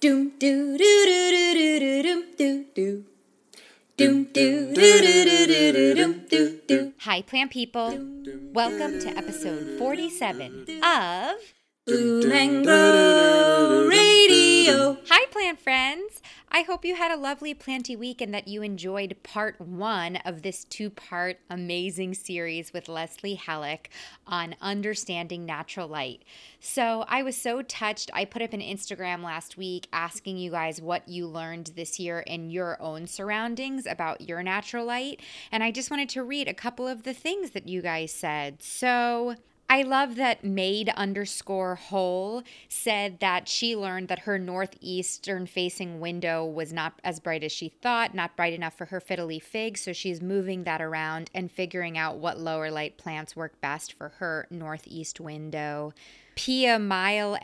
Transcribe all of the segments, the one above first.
Doom doo doo doo doo doo doo doo doo. Doom doo doo doo doo doo doo doo doo. Hi, plant people. Welcome to episode 47 of Bloom and Grow Radio. Hi, plant friends. I hope you had a lovely planty week and that you enjoyed part one of this two-part amazing series with Leslie Halleck on understanding natural light. So I was so touched. I put up an Instagram last week asking you guys what you learned this year in your own surroundings about your natural light. And I just wanted to read a couple of the things that you guys said. So I love that Maid_Whole said that she learned that her northeastern facing window was not as bright as she thought, not bright enough for her fiddly fig, so she's moving that around and figuring out what lower light plants work best for her northeast window. Pia Mile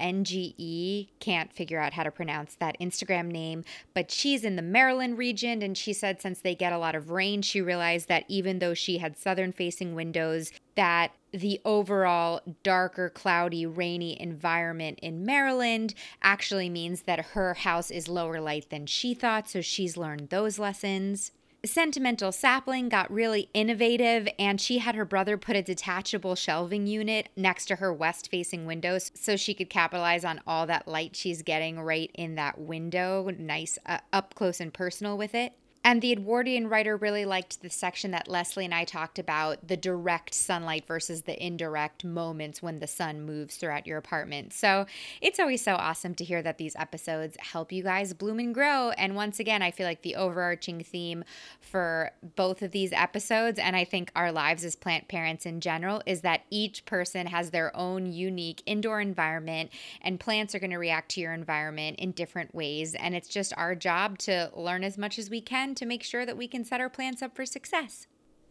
NGE, can't figure out how to pronounce that Instagram name, but she's in the Maryland region, and she said since they get a lot of rain, she realized that even though she had southern facing windows, that the overall darker, cloudy, rainy environment in Maryland actually means that her house is lower light than she thought, so she's learned those lessons. Sentimental Sapling got really innovative, and she had her brother put a detachable shelving unit next to her west-facing windows so she could capitalize on all that light she's getting right in that window, nice up close and personal with it. And the Edwardian writer really liked the section that Leslie and I talked about, the direct sunlight versus the indirect moments when the sun moves throughout your apartment. So it's always so awesome to hear that these episodes help you guys bloom and grow. And once again, I feel like the overarching theme for both of these episodes, and I think our lives as plant parents in general, is that each person has their own unique indoor environment, and plants are going to react to your environment in different ways. And it's just our job to learn as much as we can to make sure that we can set our plants up for success.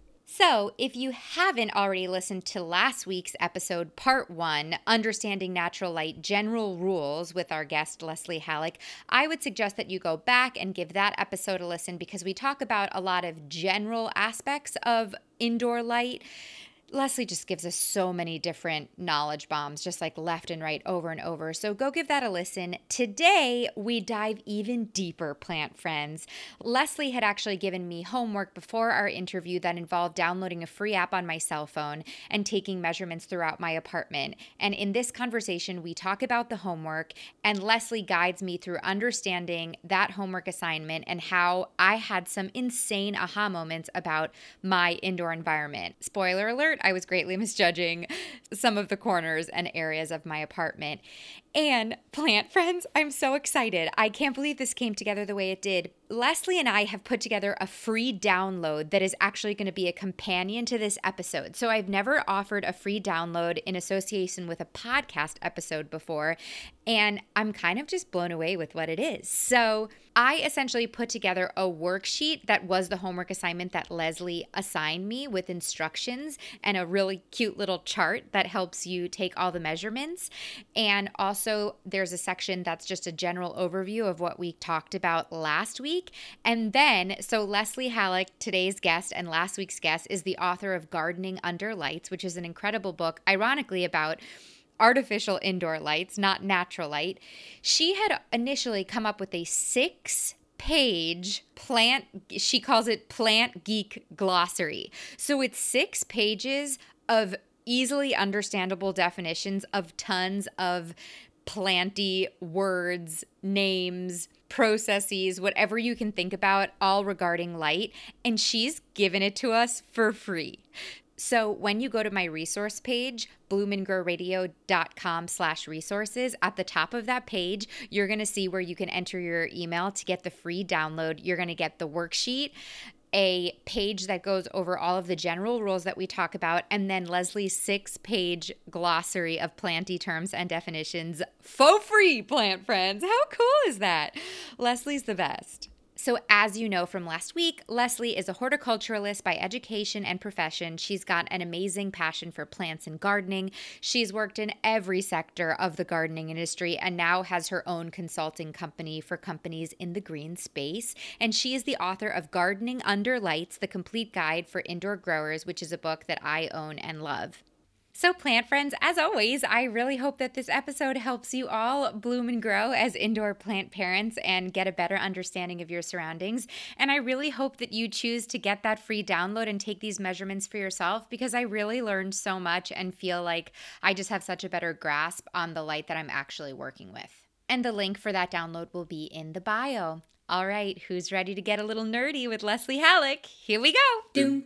So, if you haven't already listened to last week's episode, part one, Understanding Natural Light General Rules with our guest, Leslie Halleck, I would suggest that you go back and give that episode a listen because we talk about a lot of general aspects of indoor light. Leslie just gives us so many different knowledge bombs, just like left and right, over and over. So go give that a listen. Today, we dive even deeper, plant friends. Leslie had actually given me homework before our interview that involved downloading a free app on my cell phone and taking measurements throughout my apartment. And in this conversation, we talk about the homework, and Leslie guides me through understanding that homework assignment and how I had some insane aha moments about my indoor environment. Spoiler alert, I was greatly misjudging some of the corners and areas of my apartment. And plant friends, I'm so excited. I can't believe this came together the way it did. Leslie and I have put together a free download that is actually going to be a companion to this episode. So I've never offered a free download in association with a podcast episode before, and I'm kind of just blown away with what it is. So I essentially put together a worksheet that was the homework assignment that Leslie assigned me with instructions and a really cute little chart that helps you take all the measurements. And also there's a section that's just a general overview of what we talked about last week. And then, so Leslie Halleck, today's guest and last week's guest, is the author of Gardening Under Lights, which is an incredible book, ironically, about artificial indoor lights, not natural light. She had initially come up with a 6-page plant, she calls it Plant Geek Glossary. So it's 6 pages of easily understandable definitions of tons of planty words, names, processes, whatever you can think about, all regarding light. And she's given it to us for free. So when you go to my resource page, bloomandgrowradio.com/resources, at the top of that page, you're going to see where you can enter your email to get the free download. You're going to get the worksheet, a page that goes over all of the general rules that we talk about, and then Leslie's 6-page glossary of planty terms and definitions for free, plant friends. How cool is that? Leslie's the best. So as you know from last week, Leslie is a horticulturalist by education and profession. She's got an amazing passion for plants and gardening. She's worked in every sector of the gardening industry and now has her own consulting company for companies in the green space. And she is the author of Gardening Under Lights, The Complete Guide for Indoor Growers, which is a book that I own and love. So, plant friends, as always, I really hope that this episode helps you all bloom and grow as indoor plant parents and get a better understanding of your surroundings. And I really hope that you choose to get that free download and take these measurements for yourself, because I really learned so much and feel like I just have such a better grasp on the light that I'm actually working with. And the link for that download will be in the bio. All right, who's ready to get a little nerdy with Leslie Halleck? Here we go.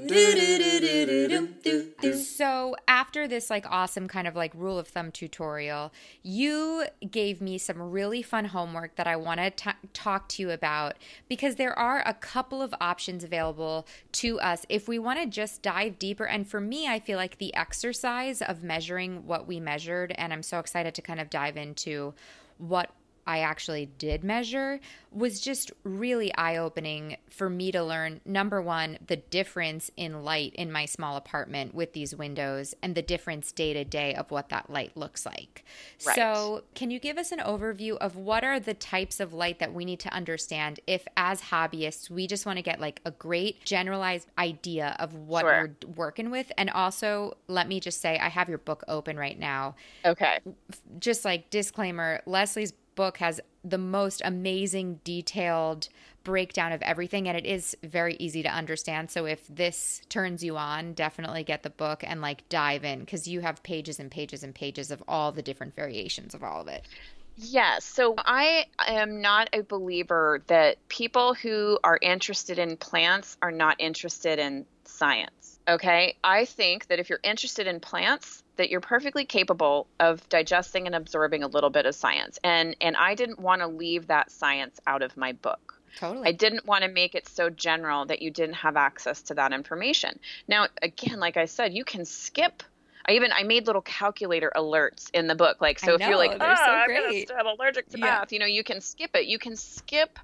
So after this awesome kind of rule of thumb tutorial, you gave me some really fun homework that I want to talk to you about, because there are a couple of options available to us if we want to just dive deeper. And for me, I feel like the exercise of measuring what we measured, and I'm so excited to kind of dive into what I actually did measure, was just really eye-opening for me to learn, number one, the difference in light in my small apartment with these windows and the difference day to day of what that light looks like. Right. So can you give us an overview of what are the types of light that we need to understand if, as hobbyists, we just want to get a great generalized idea of what we're working with? And also, let me just say, I have your book open right now. Okay. Just disclaimer, Leslie's book has the most amazing detailed breakdown of everything, and it is very easy to understand. So if this turns you on, definitely get the book and dive in, because you have pages and pages and pages of all the different variations of all of it. Yes. So I am not a believer that people who are interested in plants are not interested in science. Okay. I think that if you're interested in plants, that you're perfectly capable of digesting and absorbing a little bit of science. And I didn't want to leave that science out of my book. Totally. I didn't want to make it so general that you didn't have access to that information. Now, again, like I said, you can skip. I made little calculator alerts in the book. So if you're I'm allergic to math, you can skip it. You can skip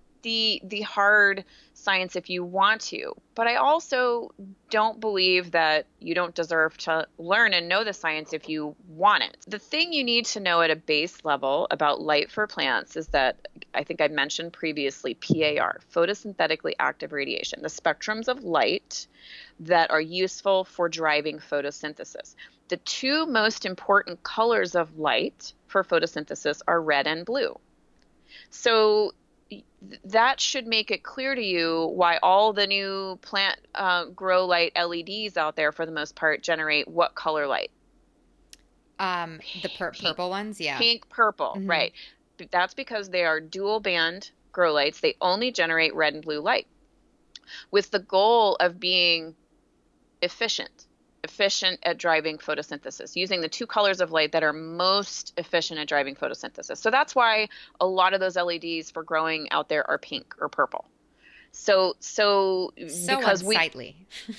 the hard science if you want to. But I also don't believe that you don't deserve to learn and know the science if you want it. The thing you need to know at a base level about light for plants is that, I think I mentioned previously, PAR, photosynthetically active radiation, the spectrums of light that are useful for driving photosynthesis. The two most important colors of light for photosynthesis are red and blue. So that should make it clear to you why all the new plant grow light LEDs out there, for the most part, generate what color light? The purple ones, yeah. Pink, purple, mm-hmm. Right. That's because they are dual band grow lights. They only generate red and blue light, with the goal of being efficient at driving photosynthesis, using the two colors of light that are most efficient at driving photosynthesis. So that's why a lot of those LEDs for growing out there are pink or purple. So because unsightly.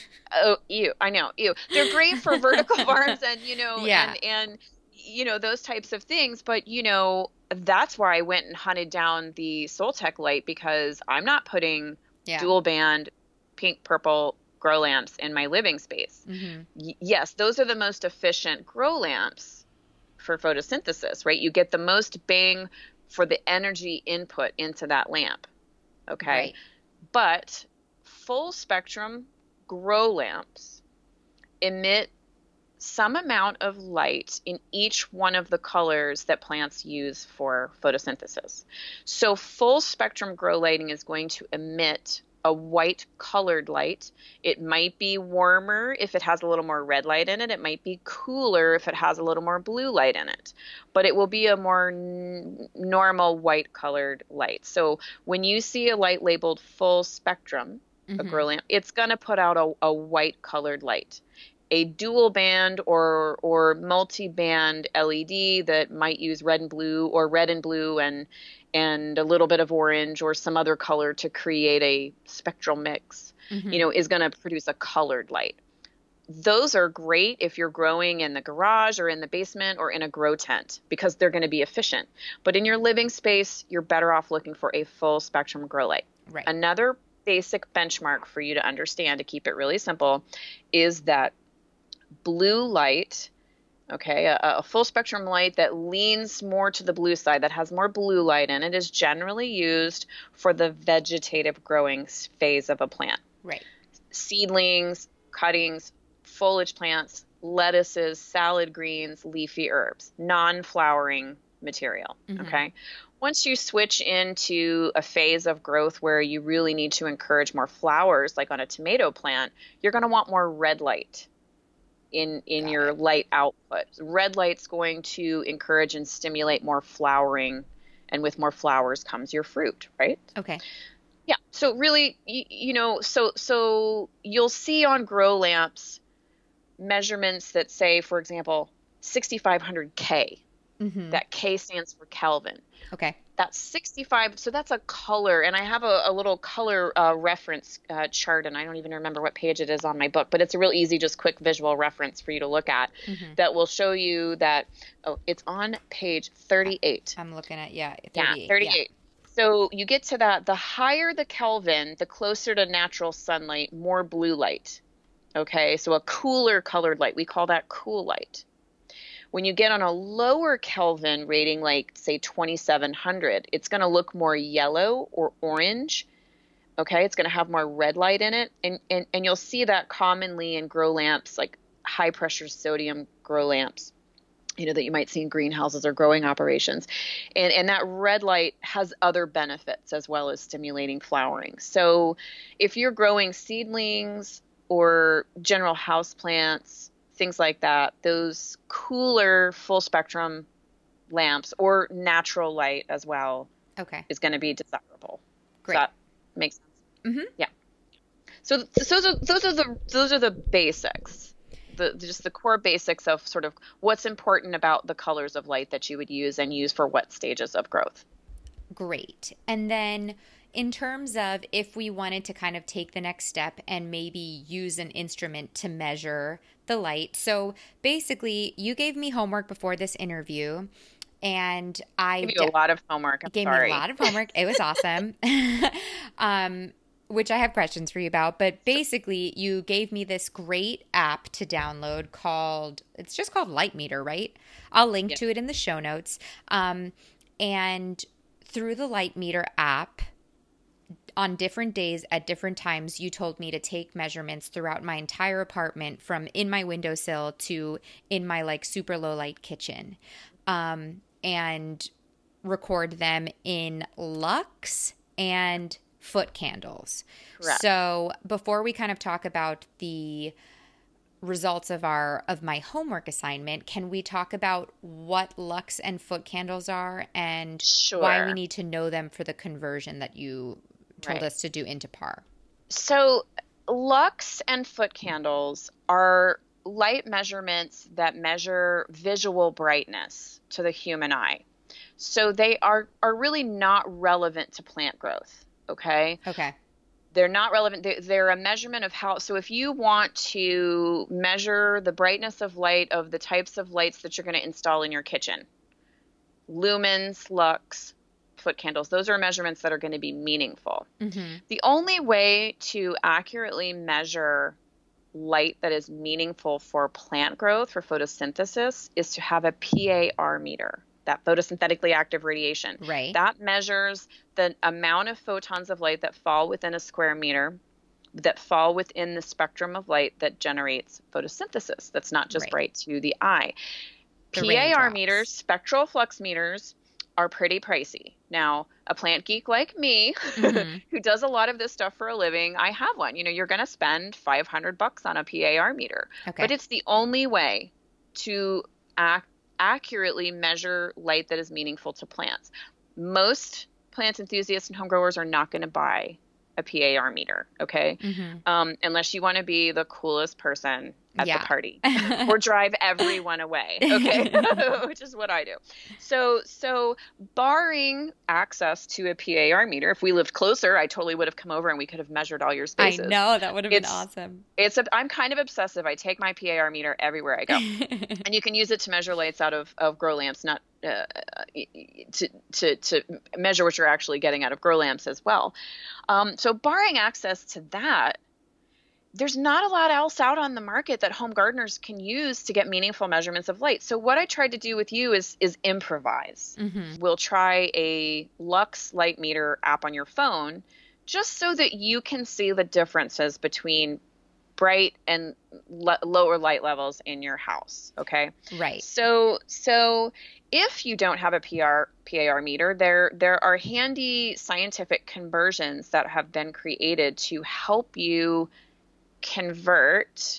I know. They're great for vertical farms and, yeah. and those types of things. But, that's why I went and hunted down the Soltech light, because I'm not putting dual band pink, purple grow lamps in my living space. Mm-hmm. Yes, those are the most efficient grow lamps for photosynthesis, right? You get the most bang for the energy input into that lamp. Okay. Right. But full spectrum grow lamps emit some amount of light in each one of the colors that plants use for photosynthesis. So full spectrum grow lighting is going to emit a white colored light. It might be warmer if it has a little more red light in it. It might be cooler if it has a little more blue light in it, but it will be a more normal white colored light. So when you see a light labeled full spectrum, mm-hmm. a grow lamp, it's going to put out a white colored light. A dual band or multi-band LED that might use red and blue, or red and blue and a little bit of orange or some other color to create a spectral mix, mm-hmm. Is going to produce a colored light. Those are great if you're growing in the garage or in the basement or in a grow tent, because they're going to be efficient. But in your living space, you're better off looking for a full spectrum grow light. Right. Another basic benchmark for you to understand, to keep it really simple, is that blue light, okay, a full spectrum light that leans more to the blue side, that has more blue light in it, is generally used for the vegetative growing phase of a plant. Right. Seedlings, cuttings, foliage plants, lettuces, salad greens, leafy herbs, non-flowering material. Okay. Once you switch into a phase of growth where you really need to encourage more flowers, like on a tomato plant, you're going to want more red light in your light output. Red light's going to encourage and stimulate more flowering, and with more flowers comes your fruit, right? Okay. Yeah. So really, so you'll see on grow lamps measurements that say, for example, 6,500 K. That K stands for Kelvin. Okay. That's 65. So that's a color. And I have a little color reference chart, and I don't even remember what page it is on my book, but it's a real easy, just quick visual reference for you to look at that will show you that, it's on page 38. I'm looking at, 38. Yeah, 38. Yeah. So you get to that, the higher the Kelvin, the closer to natural sunlight, more blue light. Okay, so a cooler colored light. We call that cool light. When you get on a lower Kelvin rating, like say 2,700, it's going to look more yellow or orange. Okay, it's going to have more red light in it. And you'll see that commonly in grow lamps, like high pressure sodium grow lamps, that you might see in greenhouses or growing operations. And that red light has other benefits as well as stimulating flowering. So if you're growing seedlings or general house plants, things like that, those cooler full spectrum lamps or natural light as well is going to be desirable. Great. Does that make sense? Yeah. So those are the basics, just the core basics of sort of what's important about the colors of light that you would use and use for what stages of growth. Great. And then in terms of if we wanted to kind of take the next step and maybe use an instrument to measure the light. So basically, you gave me homework before this interview, and I gave you a lot of homework. Me a lot of homework. It was awesome. Which I have questions for you about. But basically, you gave me this great app to download it's just called Light Meter, right? I'll link to it in the show notes. And through the Light Meter app, on different days at different times, you told me to take measurements throughout my entire apartment, from in my windowsill to in my like super low light kitchen, and record them in lux and foot candles. Correct. So before we kind of talk about the results of my homework assignment, can we talk about what lux and foot candles are and why we need to know them for the conversion that you told us to do into PAR? So lux and foot candles are light measurements that measure visual brightness to the human eye. So they are really not relevant to plant growth. Okay. They're not relevant. They're a measurement of how, so if you want to measure the brightness of light of the types of lights that you're going to install in your kitchen, lumens, lux, foot candles, those are measurements that are going to be meaningful. The only way to accurately measure light that is meaningful for plant growth, for photosynthesis, is to have a PAR meter, that photosynthetically active radiation. Right. That measures the amount of photons of light that fall within a square meter, that fall within the spectrum of light that generates photosynthesis. That's not just bright to the eye. PAR meters, spectral flux meters, are pretty pricey. Now, a plant geek like me, who does a lot of this stuff for a living, I have one. You're going to spend $500 on a PAR meter, but it's the only way to accurately measure light that is meaningful to plants. Most plant enthusiasts and home growers are not going to buy a PAR meter, okay? Unless you want to be the coolest person at the party or drive everyone away, okay? Which is what I do. So barring access to a PAR meter, if we lived closer, I totally would have come over and we could have measured all your spaces. I know, that would have been awesome. I'm kind of obsessive. I take my PAR meter everywhere I go. And you can use it to measure lights out of grow lamps, not to measure what you're actually getting out of grow lamps as well. So barring access to that, there's not a lot else out on the market that home gardeners can use to get meaningful measurements of light. So what I tried to do with you is improvise. We'll try a Lux light meter app on your phone, just so that you can see the differences between bright and lower light levels in your house. Okay. Right. So if you don't have a PAR meter, there are handy scientific conversions that have been created to help you convert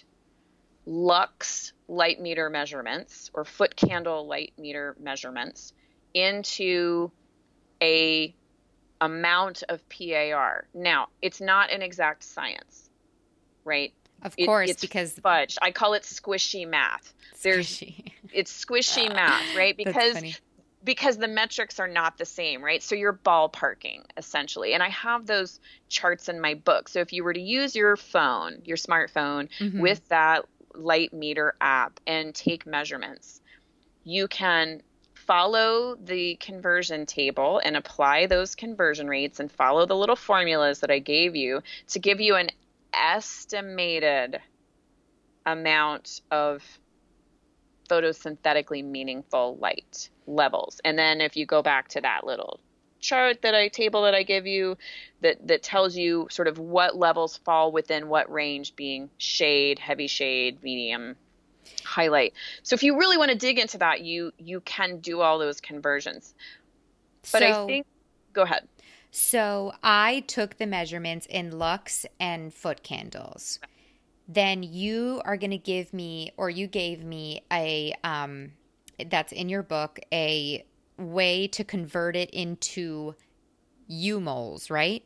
lux light meter measurements or foot candle light meter measurements into a amount of PAR. Now, it's not an exact science, right? Of course, it's because fudge. I call it squishy math. It's squishy math, right? Because the metrics are not the same, right? So you're ballparking essentially. And I have those charts in my book. So if you were to use your phone, your smartphone with that light meter app and take measurements, you can follow the conversion table and apply those conversion rates and follow the little formulas that I gave you to give you an estimated amount of photosynthetically meaningful light levels. And then if you go back to that little chart table that I give you that tells you sort of what levels fall within what range, being shade, heavy shade, medium, highlight. So if you really want to dig into that, you can do all those conversions. But I think, go ahead. So I took the measurements in lux and foot candles. Then you are going to give me, or you gave me a, that's in your book, a way to convert it into U-moles, right?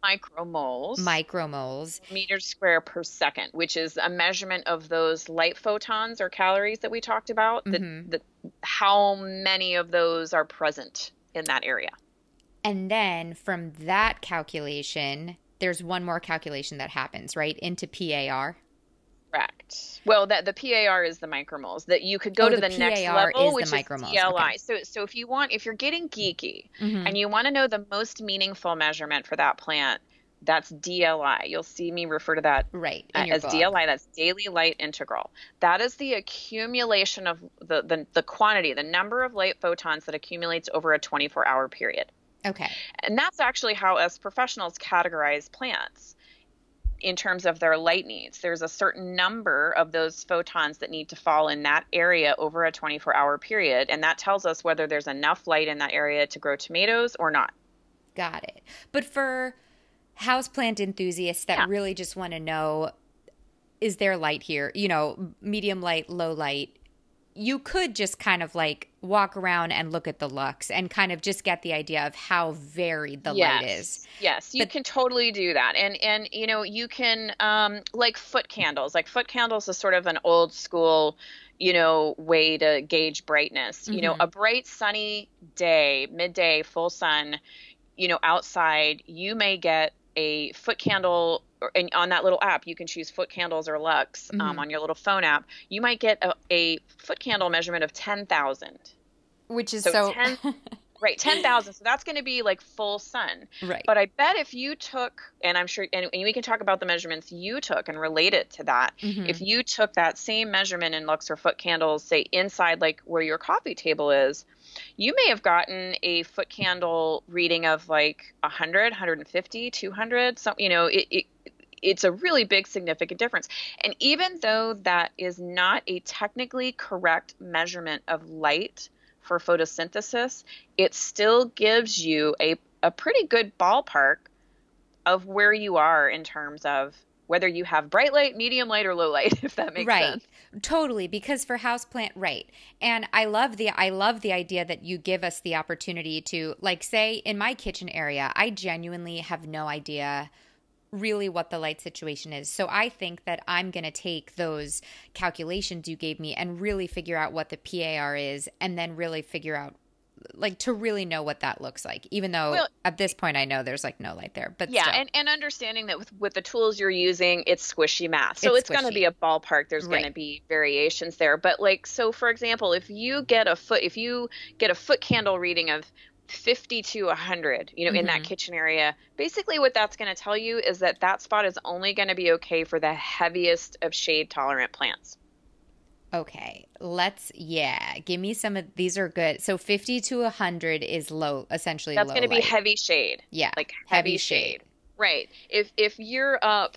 Micromoles. Meters square per second, which is a measurement of those light photons or calories that we talked about, how many of those are present in that area. And then from that calculation, there's one more calculation that happens, right? Into PAR. Correct. Well, the PAR is the micromoles. That you could go to the next level, which is DLI. Okay. So if you're getting geeky and you want to know the most meaningful measurement for that plant, that's DLI. You'll see me refer to that in your book. DLI. That's daily light integral. That is the accumulation of the quantity, the number of light photons that accumulates over a 24-hour period. Okay. And that's actually how us professionals categorize plants in terms of their light needs. There's a certain number of those photons that need to fall in that area over a 24-hour period, and that tells us whether there's enough light in that area to grow tomatoes or not. Got it. But for houseplant enthusiasts that really just want to know, is there light here? Medium light, low light. You could just kind of like walk around and look at the lux and kind of just get the idea of how varied the light is. Yes, you can totally do that. And you can, like foot candles. Like foot candles is sort of an old school, way to gauge brightness. A bright sunny day, midday, full sun, outside, you may get a foot candle, and on that little app, you can choose foot candles or lux on your little phone app. You might get a foot candle measurement of 10,000. Which is 10,000. So that's going to be like full sun. Right. But I bet if you took, and I'm sure, and we can talk about the measurements you took and relate it to that. If you took that same measurement in lux or foot candles, say inside like where your coffee table is, you may have gotten a foot candle reading of like 100, 150, 200. So, it's a really big significant difference. And even though that is not a technically correct measurement of light for photosynthesis, it still gives you a pretty good ballpark of where you are in terms of whether you have bright light, medium light, or low light, if that makes sense. Right. Totally. Because for houseplant, right. And I love the idea that you give us the opportunity to, like, say in my kitchen area, I genuinely have no idea really what the light situation is. So I think that I'm going to take those calculations you gave me and really figure out what the PAR is, and then really figure out, like, to really know what that looks like, even though at this point I know there's like no light there. But yeah, still. and understanding that with the tools you're using, it's squishy math. So it's going to be a ballpark. There's going to be variations there. But like, so for example, if you get a foot candle reading of 50 to 100, in that kitchen area, basically what that's going to tell you is that spot is only going to be okay for the heaviest of shade tolerant plants. Okay, give me some of these are good. So 50 to 100 is low, essentially that's low going to be light. heavy shade. Yeah. Like heavy shade. Right. If you're up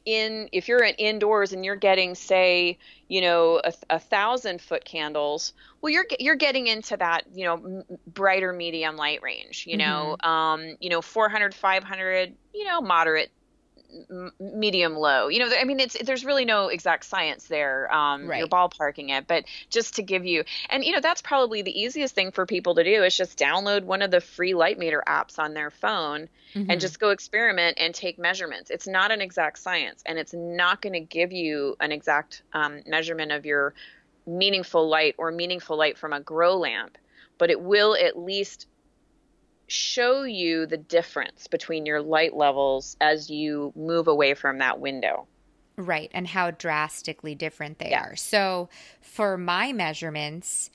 if you're indoors and you're getting, say, you know, 1,000 foot candles, well, you're getting into that, you know, brighter medium light range, you know, 400, 500, you know, moderate, medium low, you know, I mean, there's really no exact science there. You're Right. ballparking it, but just to give you, and you know, that's probably the easiest thing for people to do is just download one of the free light meter apps on their phone and just go experiment and take measurements. It's not an exact science, and it's not going to give you an exact measurement of your meaningful light or meaningful light from a grow lamp, but it will at least show you the difference between your light levels as you move away from that window. Right. And how drastically different they Yeah. are. So for my measurements,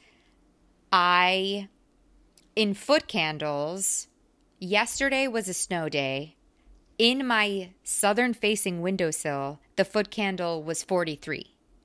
in foot candles, yesterday was a snow day. In my southern facing windowsill, the foot candle was 43.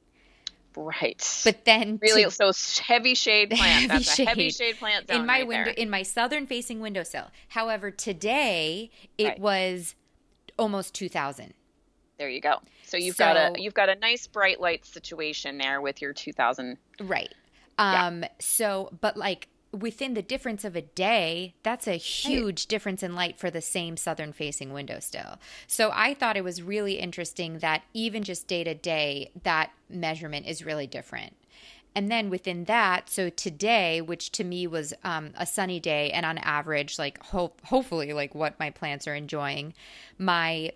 Right. But then really, so heavy shade plant. Heavy That's a heavy shade. shade plant zone in my right window, there. in my southern facing windowsill. However, today it Right. was almost 2,000. There you go. So you've So- got a nice bright light situation there with your 2,000. Right. Yeah. So, but like within the difference of a day, that's a huge difference in light for the same southern facing window still. So I thought it was really interesting that even just day to day, that measurement is really different. And then within that, so today, which to me was a sunny day and on average, like hopefully like what my plants are enjoying, my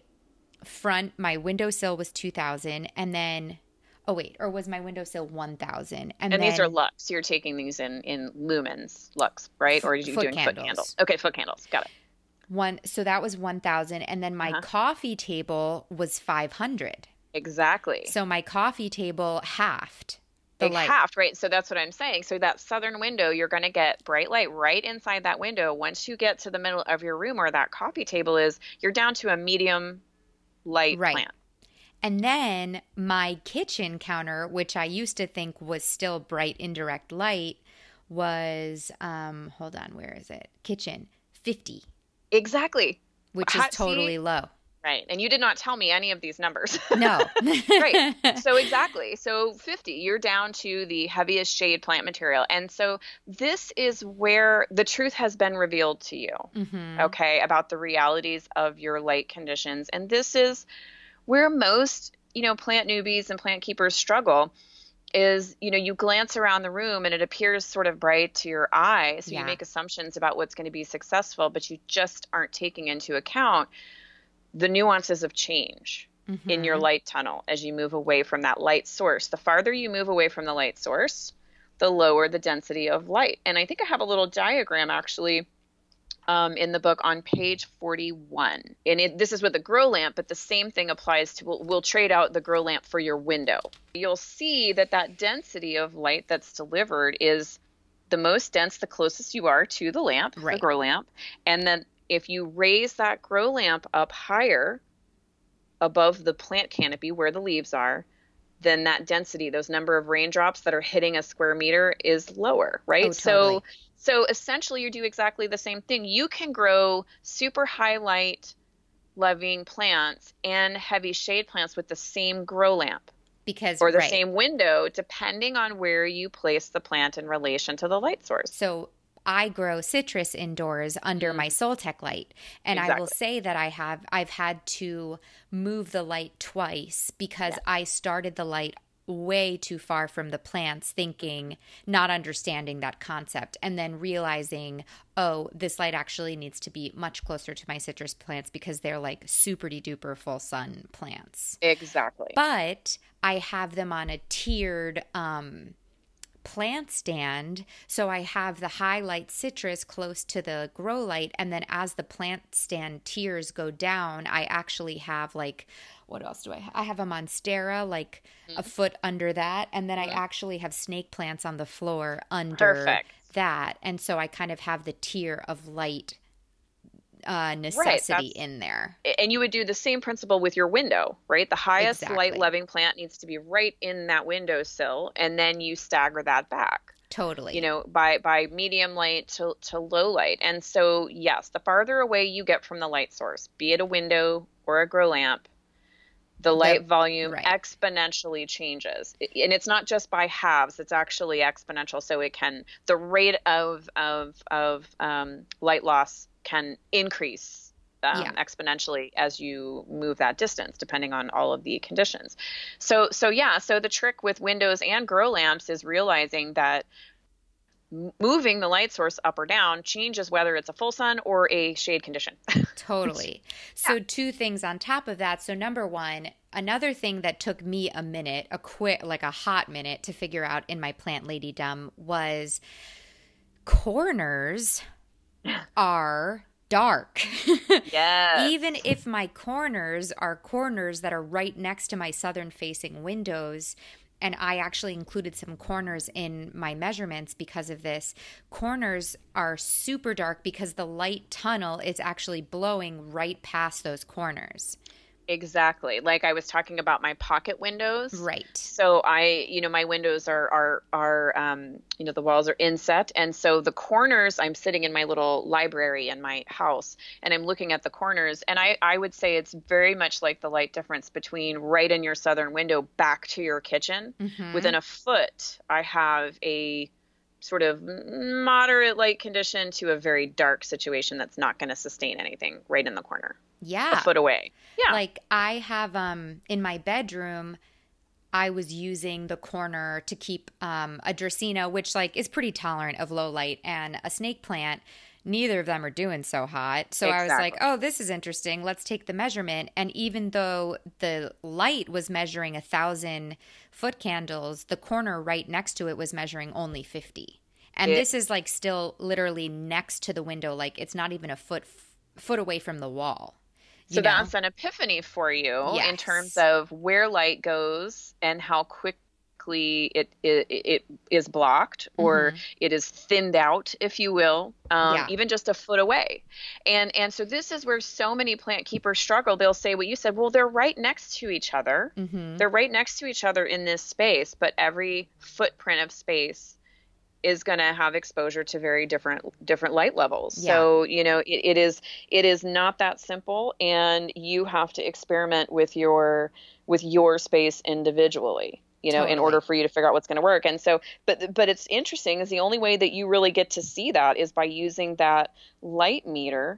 windowsill was 2,000 and then, or was my windowsill 1,000? And these are lux. You're taking these in lumens, lux, right? Or are you foot doing foot candles. candles? Okay, foot candles. Got it. So that was 1,000. And then my coffee table was 500. Exactly. So my coffee table halved the It light. halved, right? So that's what I'm saying. So that southern window, you're going to get bright light right inside that window. Once you get to the middle of your room where that coffee table is, you're down to a medium light Right. plant. And then my kitchen counter, which I used to think was still bright indirect light, was hold on, where is it? Kitchen 50, Exactly. which is totally low. Right. And you did not tell me any of these numbers. No. Right. So exactly. So 50, you're down to the heaviest shade plant material. And so this is where the truth has been revealed to you, okay, about the realities of your light conditions. And this is where most, you know, plant newbies and plant keepers struggle is, you know, you glance around the room and it appears sort of bright to your eye. So Yeah. you make assumptions about what's going to be successful, but you just aren't taking into account the nuances of change in your light tunnel as you move away from that light source. The farther you move away from the light source, the lower the density of light. And I think I have a little diagram actually in the book on page 41. And this is with a grow lamp, but the same thing applies to, we'll trade out the grow lamp for your window. You'll see that density of light that's delivered is the most dense the closest you are to the lamp, the Right. grow lamp. And then if you raise that grow lamp up higher above the plant canopy where the leaves are, then that density, those number of raindrops that are hitting a square meter is lower, right? Oh, totally. So essentially you do exactly the same thing. You can grow super high light loving plants and heavy shade plants with the same grow lamp Because or the right. same window, depending on where you place the plant in relation to the light source. So I grow citrus indoors under my Soltech light. And I will Exactly. say that I've had to move the light twice because I started the light way too far from the plants, not understanding that concept, and then realizing, oh, this light actually needs to be much closer to my citrus plants because they're like super duper full sun plants. Exactly. But I have them on a tiered plant stand, so I have the highlight citrus close to the grow light, and then as the plant stand tiers go down, I actually have like, what else do I have? I have a monstera like a foot under that, and then I actually have snake plants on the floor under Perfect. that, and so I kind of have the tier of light necessity in there. And you would do the same principle with your window, right? The highest Exactly. light loving plant needs to be right in that windowsill, and then you stagger that back, Totally. you know, by medium light to low light. And so, yes, the farther away you get from the light source, be it a window or a grow lamp, The light volume right. exponentially changes. And it's not just by halves, it's actually exponential. So the rate of light loss can increase exponentially as you move that distance, depending on all of the conditions. So the trick with windows and grow lamps is realizing that moving the light source up or down changes whether it's a full sun or a shade condition. Totally. So two things on top of that. So number one, another thing that took me a minute, a hot minute to figure out in my plant ladydom was corners are dark. Yes. Even if my corners are corners that are right next to my southern facing windows, and I actually included some corners in my measurements because of this. Corners are super dark because the light tunnel is actually blowing right past those corners. Exactly. Like I was talking about my pocket windows. Right. So my windows are the walls are inset. And so the corners, I'm sitting in my little library in my house and I'm looking at the corners. And I would say it's very much like the light difference between right in your southern window back to your kitchen. Mm-hmm. Within a foot, I have a sort of moderate light condition to a very dark situation that's not going to sustain anything right in the corner. Yeah. A foot away. Yeah. Like I have in my bedroom, I was using the corner to keep a Dracaena, which is pretty tolerant of low light, and a snake plant. Neither of them are doing so hot. So I was like, oh, this is interesting. Let's take the measurement. And even though the light was measuring 1,000 foot candles, the corner right next to it was measuring only 50. And this is still literally next to the window. It's not even a foot away from the wall. So that's an epiphany for you in terms of where light goes and how quickly it is blocked or it is thinned out, if you will, even just a foot away. And so this is where so many plant keepers struggle. They'll say what you said, well, they're right next to each other. Mm-hmm. They're right next to each other in this space, but every footprint of space is going to have exposure to very different light levels. Yeah. So, it is not that simple, and you have to experiment with your space individually, totally, in order for you to figure out what's going to work. And so, but it's interesting is the only way that you really get to see that is by using that light meter.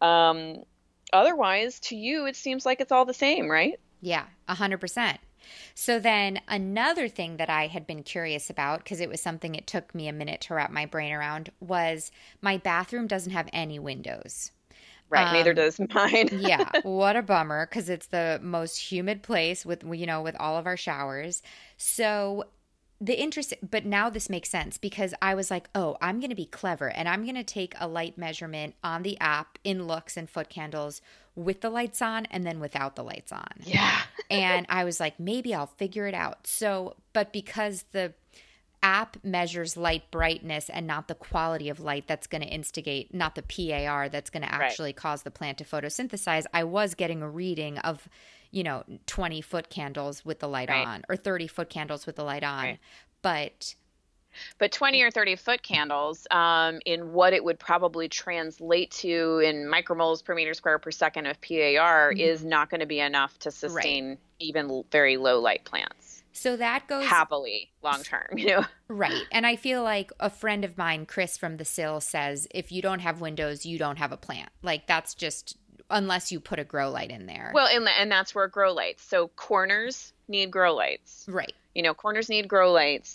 Otherwise, to you, it seems like it's all the same, right? Yeah, 100%. So then another thing that I had been curious about, because it was something it took me a minute to wrap my brain around, was my bathroom doesn't have any windows. Right, neither does mine. Yeah, what a bummer, because it's the most humid place with all of our showers. So but now this makes sense because I was like, oh, I'm going to be clever and I'm going to take a light measurement on the app in Looks and Foot Candles with the lights on and then without the lights on. Yeah. And I was like, maybe I'll figure it out. So, but because the app measures light brightness and not the quality of light that's going to instigate, not the PAR that's going to actually cause the plant to photosynthesize, I was getting a reading of 20 foot candles with the light on or 30 foot candles with the light on. But 20 or 30 foot candles in what it would probably translate to in micromoles per meter square per second of PAR is not going to be enough to sustain even very low light plants. So that goes happily long term, Right. And I feel like a friend of mine, Chris from The Sill, says if you don't have windows, you don't have a plant. That's just unless you put a grow light in there. Well, and that's where grow lights. So corners need grow lights. Right. Corners need grow lights.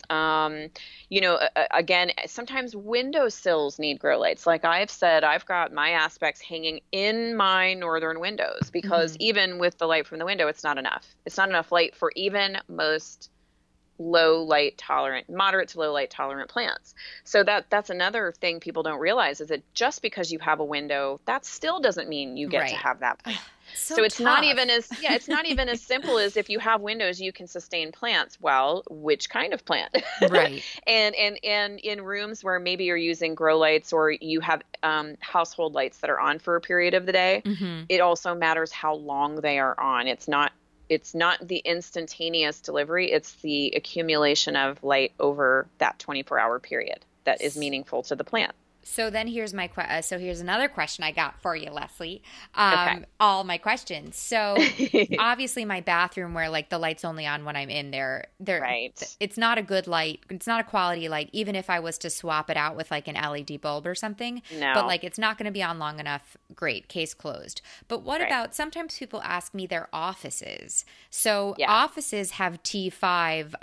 Again, sometimes windowsills need grow lights. Like I've said, I've got my aspects hanging in my northern windows because even with the light from the window, it's not enough. It's not enough light for even most moderate to low light tolerant plants. So that's another thing people don't realize is that just because you have a window, that still doesn't mean you get to have that plant. So it's not even as simple as if you have windows, you can sustain plants. Well, which kind of plant? Right. and in rooms where maybe you're using grow lights or you have household lights that are on for a period of the day, it also matters how long they are on. It's not the instantaneous delivery. It's the accumulation of light over that 24-hour period that is meaningful to the plant. So then here's so here's another question I got for you, Leslie. Okay. All my questions. So obviously my bathroom where like the light's only on when I'm in there, Right. it's not a good light. It's not a quality light, even if I was to swap it out with like an LED bulb or something. No. But like it's not going to be on long enough. Great, case closed. But what Right. about sometimes people ask me their offices. So Yeah. offices have T5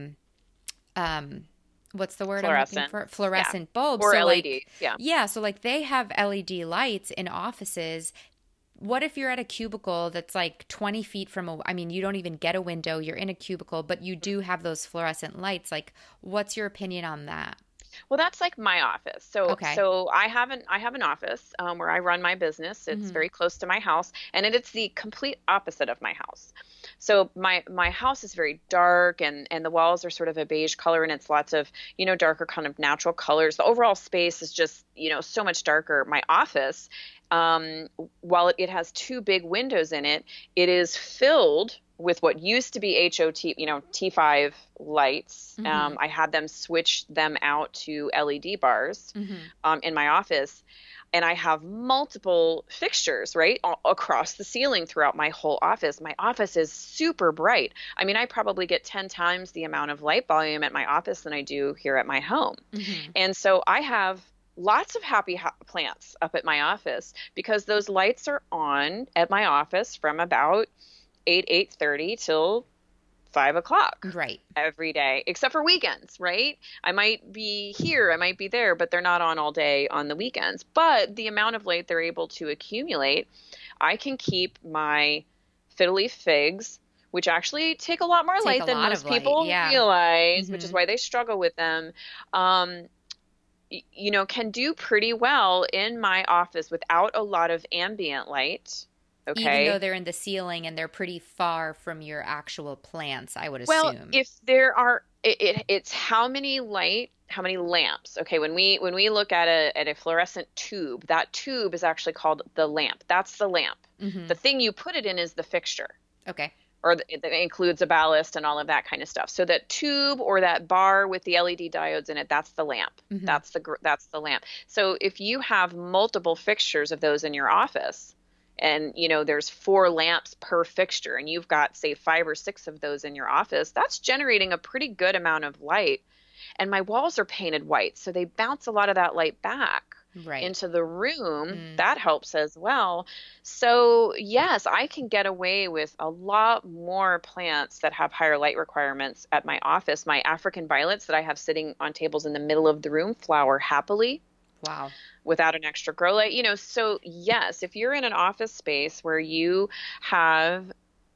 what's the word I'm looking Fluorescent. for? Fluorescent bulbs. Or So LEDs. like, Yeah. yeah, so like they have LED lights in offices. What if you're at a cubicle that's like 20 feet from I mean, you don't even get a window, you're in a cubicle, but you do have those fluorescent lights. Like, what's your opinion on that? Well, that's like my office. So, Okay. I have an office where I run my business. It's Hmm. very close to my house, and it's the complete opposite of my house. So my house is very dark, and the walls are sort of a beige color, and it's lots of darker kind of natural colors. The overall space is just so much darker. My office, while it has two big windows in it, it is filled with what used to be HOT, T5 lights. Hmm. I had them switch them out to LED bars Hmm. in my office. And I have multiple fixtures, right, across the ceiling throughout my whole office. My office is super bright. I mean, I probably get 10 times the amount of light volume at my office than I do here at my home. Hmm. And so I have lots of happy plants up at my office because those lights are on at my office from about 8:30 till 5 o'clock Right. every day, except for weekends, right? I might be here, I might be there, but they're not on all day on the weekends. But the amount of light they're able to accumulate, I can keep my fiddle leaf figs, which actually take a lot more Take light a than lot most of light. people Yeah. realize, which is Hmm. why they struggle with them. Um, can do pretty well in my office without a lot of ambient light. Even though Okay. they're in the ceiling and they're pretty far from your actual plants, I would Well, assume. if there are, it's how many lamps. Okay, when we look at a fluorescent tube, that tube is actually called the lamp. That's the lamp. Hmm. The thing you put it in is the fixture, Okay. or that includes a ballast and all of that kind of stuff. So that tube or that bar with the LED diodes in it, that's the lamp. Hmm. That's the lamp. So if you have multiple fixtures of those in your office, and there's 4 lamps per fixture, and you've got say 5 or 6 of those in your office, that's generating a pretty good amount of light. And my walls are painted white, so they bounce a lot of that light back Right. into the room. Mm. That helps as well. So yes, I can get away with a lot more plants that have higher light requirements at my office. My African violets that I have sitting on tables in the middle of the room flower happily Wow. without an extra grow light. So yes, if you're in an office space where you have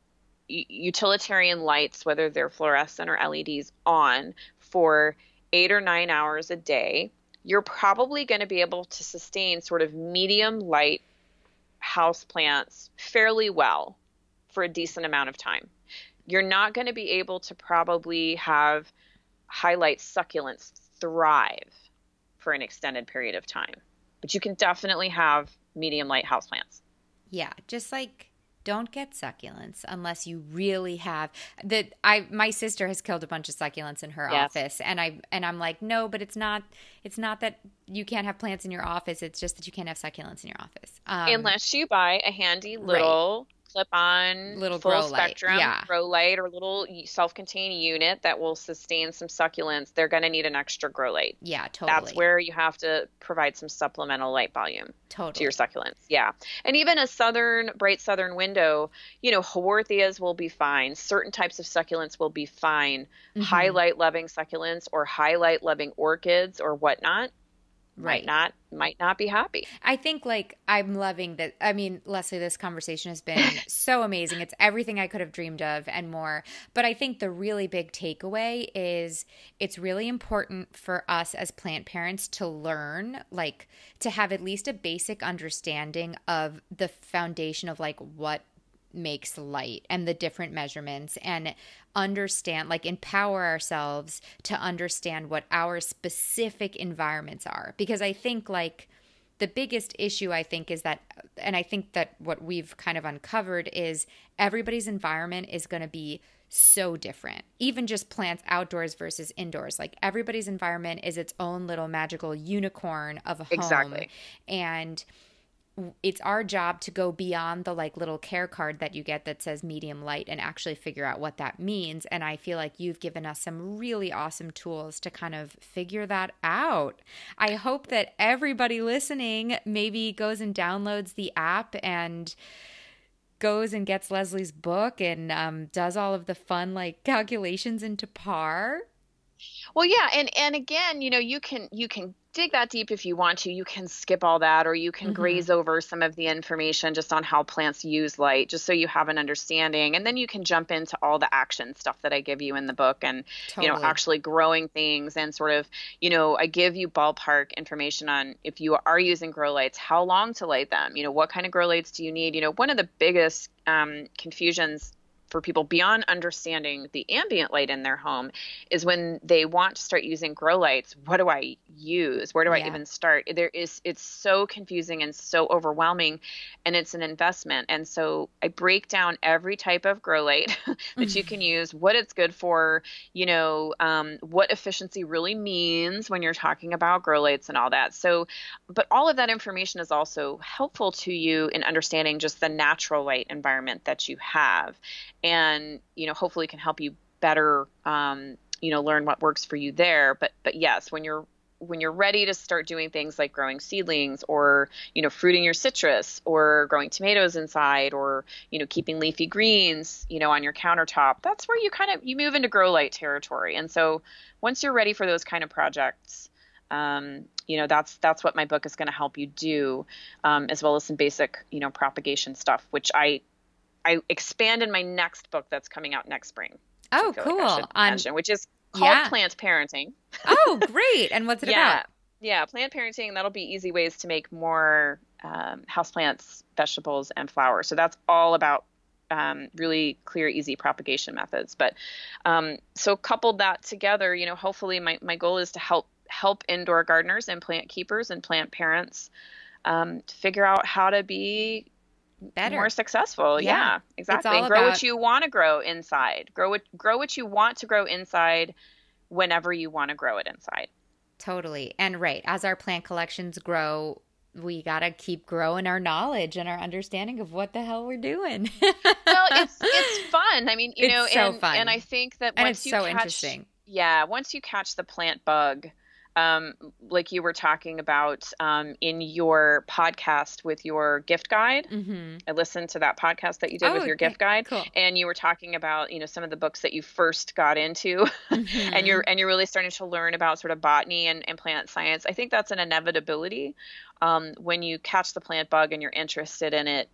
utilitarian lights, whether they're fluorescent or LEDs, on for 8 or 9 hours a day, you're probably going to be able to sustain sort of medium light house plants fairly well for a decent amount of time. You're not going to be able to probably have highlight succulents thrive for an extended period of time, but you can definitely have medium light houseplants. Yeah, just like don't get succulents unless you really have my sister has killed a bunch of succulents in her Yes. office, and I'm like, no, but it's not that you can't have plants in your office, it's just that you can't have succulents in your office. Unless you buy a handy Right. little clip-on Little full grow light. spectrum Yeah. grow light, or little self-contained unit that will sustain some succulents, they're going to need an extra grow light. Yeah, That's totally. where you have to provide some supplemental light volume to your Totally. succulents. Yeah. And even a bright southern window, haworthias will be fine. Certain types of succulents will be fine. Mhm. Highlight loving succulents or highlight loving orchids or whatnot Right. might not be happy. I think like I'm loving that. I mean, Leslie, this conversation has been so amazing. It's everything I could have dreamed of and more. But I think the really big takeaway is it's really important for us as plant parents to learn, like to have at least a basic understanding of the foundation of like what makes light and the different measurements, and understand, like empower ourselves to understand what our specific environments are. Because I think like the biggest issue I think is that, and I think that what we've kind of uncovered is everybody's environment is going to be so different. Even just plants outdoors versus indoors. Like everybody's environment is its own little magical unicorn of a home. Exactly. And it's our job to go beyond the like little care card that you get that says medium light and actually figure out what that means. And I feel like you've given us some really awesome tools to kind of figure that out. I hope that everybody listening maybe goes and downloads the app and goes and gets Leslie's book and does all of the fun like calculations into par. Well, yeah, and again, you can dig that deep if you want to. You can skip all that, or you can graze over some of the information just on how plants use light, just so you have an understanding. And then you can jump into all the action stuff that I give you in the book, and Totally. actually growing things, and sort of, I give you ballpark information on, if you are using grow lights, how long to light them. What kind of grow lights do you need? One of the biggest confusions for people beyond understanding the ambient light in their home is when they want to start using grow lights. What do I use? Where do I even start? It's so confusing and so overwhelming, and it's an investment. And so I break down every type of grow light that you can use, what it's good for, what efficiency really means when you're talking about grow lights and all that. So, but all of that information is also helpful to you in understanding just the natural light environment that you have. And, hopefully can help you better, learn what works for you there. But yes, when you're ready to start doing things like growing seedlings, or, fruiting your citrus, or growing tomatoes inside, or, keeping leafy greens, on your countertop, that's where you move into grow light territory. And so once you're ready for those kind of projects, that's what my book is going to help you do, as well as some basic, propagation stuff, which I expand in my next book that's coming out next spring. Oh, cool. Which is called Plant Parenting. Oh, great. And what's it about? Yeah, plant parenting. That'll be easy ways to make more houseplants, vegetables, and flowers. So that's all about really clear, easy propagation methods. But so coupled that together, hopefully my goal is to help indoor gardeners and plant keepers and plant parents figure out how to be better, more successful. Yeah, exactly. And grow what you want to grow inside. Grow what you want to grow inside whenever you want to grow it inside. Totally. And right, as our plant collections grow, we got to keep growing our knowledge and our understanding of what the hell we're doing. Well, it's fun. I mean, it's so fun. And I think that once interesting. Yeah, once you catch the plant bug, like you were talking about in your podcast with your gift guide. I listened to that podcast that you did with your gift guide, cool. And you were talking about some of the books that you first got into, and you're really starting to learn about sort of botany and plant science. I think that's an inevitability when you catch the plant bug and you're interested in it.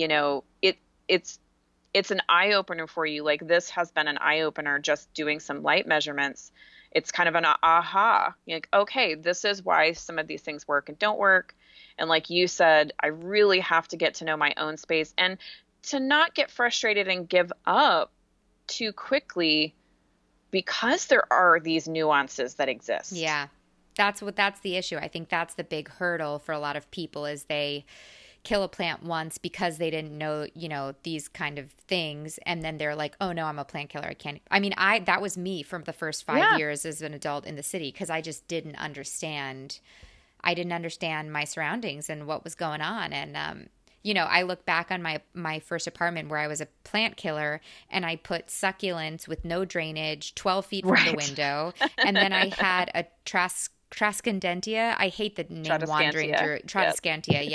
It's an eye opener for you. Like, this has been an eye opener just doing some light measurements. It's kind of an aha. You're like, okay, this is why some of these things work and don't work. And like you said, I really have to get to know my own space and to not get frustrated and give up too quickly, because there are these nuances that exist. Yeah, that's the issue. I think that's the big hurdle for a lot of people, is they kill a plant once because they didn't know, these kind of things. And then they're like, oh no, I'm a plant killer. I can't. I mean, that was me from the first 5 years as an adult in the city, because I just didn't understand. I didn't understand my surroundings and what was going on. And, I look back on my first apartment where I was a plant killer, and I put succulents with no drainage 12 feet from the window. And then I had a Trascandentia. I hate the name wandering through. Tradescantia,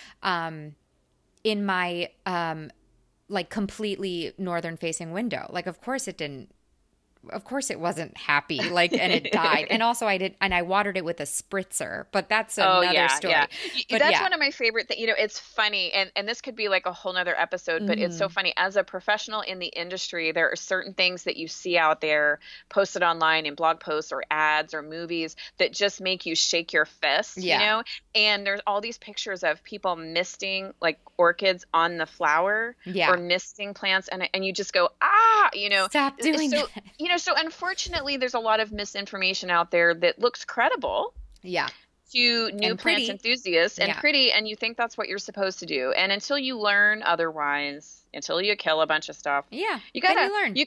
in my like completely northern facing window. Like, of course it wasn't happy, like, and it died. And also I watered it with a spritzer, but that's another story. Yeah. But that's one of my favorite things. It's funny, and this could be like a whole nother episode, but it's so funny. As a professional in the industry, there are certain things that you see out there posted online in blog posts or ads or movies that just make you shake your fist, and there's all these pictures of people misting like orchids on the flower, or misting plants, and you just go, stop doing that. So unfortunately, there's a lot of misinformation out there that looks credible. Yeah. To new plant enthusiasts, and pretty, and you think that's what you're supposed to do. And until you learn otherwise, until you kill a bunch of stuff, you gotta learn.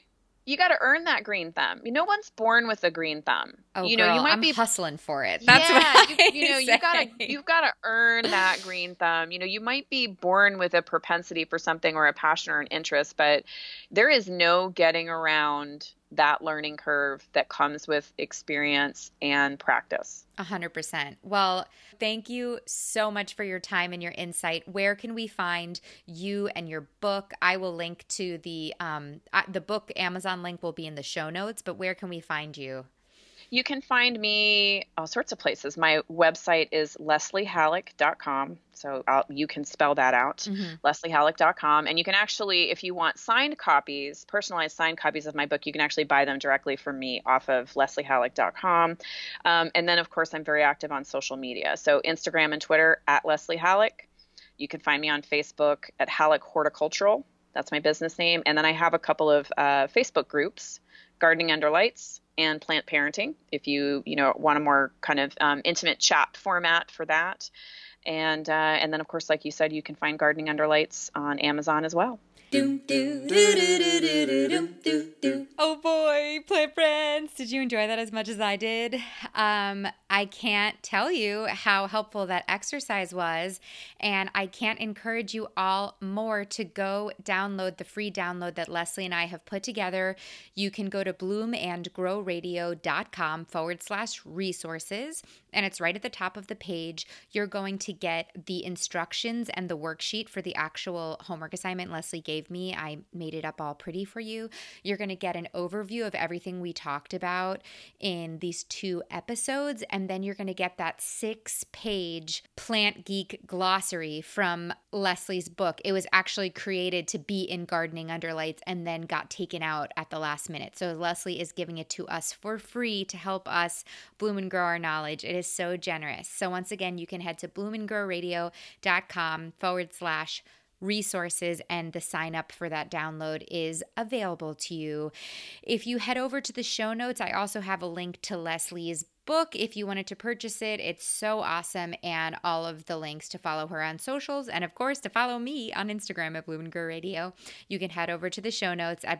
You got to earn that green thumb. No one's born with a green thumb. Oh, you girl, know, you might I'm be hustling for it. That's yeah, what you've got to earn that green thumb. You might be born with a propensity for something or a passion or an interest, but there is no getting around that learning curve that comes with experience and practice. 100%. Well, thank you so much for your time and your insight. Where can we find you and your book? I will link to the book Amazon link will be in the show notes, but where can we find you? You can find me all sorts of places. My website is lesliehalleck.com. So you can spell that out, lesliehalleck.com. And you can actually, if you want signed copies, personalized signed copies of my book, you can actually buy them directly from me off of lesliehalleck.com. And then, of course, I'm very active on social media. So Instagram and Twitter at Leslie Halleck. You can find me on Facebook at Halleck Horticultural. That's my business name. And then I have a couple of Facebook groups, Gardening Under Lights and Plant Parenting, if you want a more kind of intimate chat format for that. And then, of course, like you said, you can find Gardening Under Lights on Amazon as well. Oh boy, plant friends. Did you enjoy that as much as I did? I can't tell you how helpful that exercise was, and I can't encourage you all more to go download the free download that Leslie and I have put together. You can go to bloomandgrowradio.com/resources, and it's right at the top of the page. You're going to get the instructions and the worksheet for the actual homework assignment Leslie gave me. I made it up all pretty for you. You're going to get an overview of everything we talked about in these 2 episodes, and then you're going to get that 6-page Plant Geek glossary from Leslie's book. It was actually created to be in Gardening Under Lights and then got taken out at the last minute. So Leslie is giving it to us for free to help us bloom and grow our knowledge. It is so generous. So once again, you can head to bloomandgrowradio.com/resources, and the sign up for that download is available to you. If you head over to the show notes, I also have a link to Leslie's book if you wanted to purchase it. It's so awesome, and all of the links to follow her on socials, and of course to follow me on Instagram at Bloom and Grow Radio. You can head over to the show notes at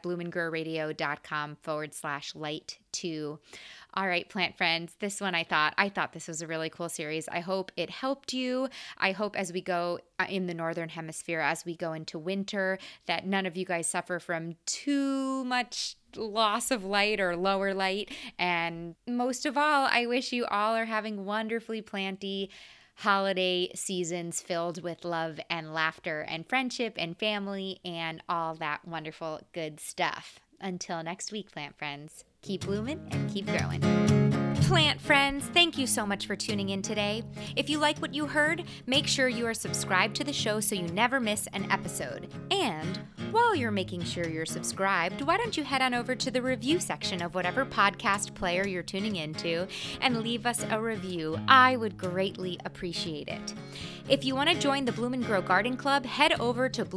bloomandgrowradio.com/light2. All right, plant friends, this one I thought this was a really cool series. I hope it helped you. I hope as we go in the Northern Hemisphere, as we go into winter, that none of you guys suffer from too much loss of light or lower light. And most of all, I wish you all are having wonderfully planty holiday seasons filled with love and laughter and friendship and family and all that wonderful good stuff. Until next week, plant friends, keep blooming and keep growing. Plant friends, thank you so much for tuning in today. If you like what you heard, make sure you are subscribed to the show so you never miss an episode. And while you're making sure you're subscribed, why don't you head on over to the review section of whatever podcast player you're tuning into and leave us a review. I would greatly appreciate it. If you want to join the Bloom and Grow Garden Club, head over to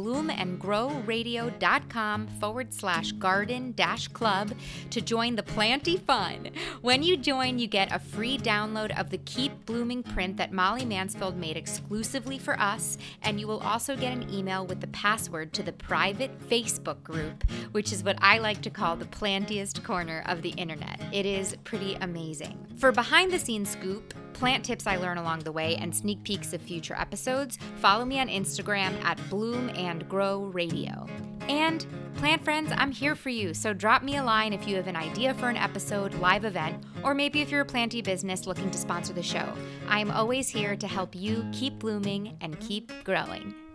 bloomandgrowradio.com/garden-club to join the planty fun. When you join, you get a free download of the Keep Blooming print that Molly Mansfield made exclusively for us, and you will also get an email with the password to the private Facebook group, which is what I like to call the plantiest corner of the internet. It is pretty amazing. For behind-the-scenes scoop, plant tips I learn along the way, and sneak peeks of future episodes, follow me on Instagram at bloomandgrowradio. And plant friends, I'm here for you, so drop me a line if you have an idea for an episode, live event, or maybe if you're a planty business looking to sponsor the show. I'm always here to help you keep blooming and keep growing.